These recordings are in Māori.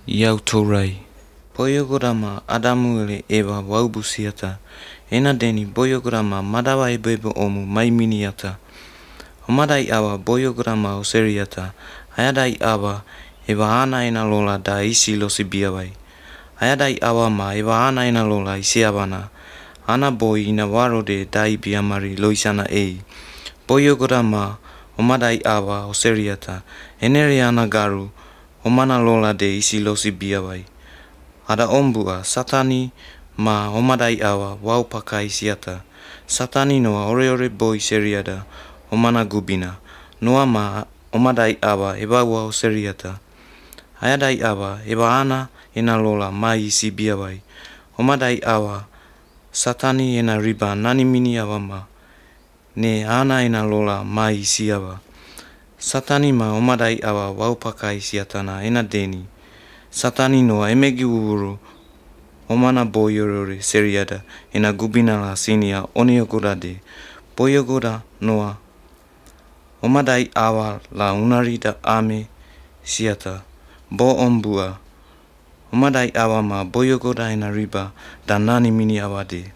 Yautorai. Boyogorama Adamuele Eva Waubusiata. Ena deni Boyogorama Madawa Ebebo Omu Maiminiata. Omadai Awa Boyogorama Oseriata. Ayadai Awa Eva Ana Ena Lola da Isi Losibiawai. Ayadai Awa Ma Eva Ana Ena Lola Isiabana. Ana Boy Ina Warode Dai Biamari Loisana Ei. Boyogorama Omadai Awa Oseriata. Eneriana Garu. Omana Lola de Isi Losibiawai. Ada ombua satani ma omadai awa waupakai siata. Satani noa ore boy seriada omana gubina. Noa ma omadai awa eba wau seriata. Ayadai awa eba ana ena lola mai isi biawai. Omadai awa satani ena riba nani mini awa ma. Ne ana ena lola mai isi awa. Satani ma omadai awa waupakai siatana ena deni. Satani noa emegi uru omana boyorore seriada ena gubina la sinia oniogora de boyogora noa omadai awa la unarida ame siata bo ombua omadai awa ma boyogora ena riba dan nani mini awa de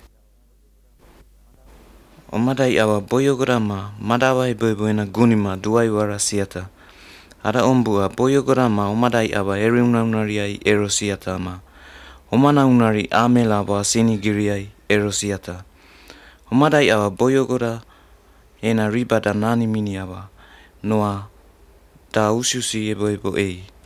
omadai awa boyogora ma madawa ebebo ena gunima duai wara siata. Ada ombua boyogora ma omadai awa eri unariai erosiata ma. Omana unari ame lawa sinigiriai erosiata. Omadai awa boyogora ena riba da nani mini awa. Noa da usiusi ebo ei.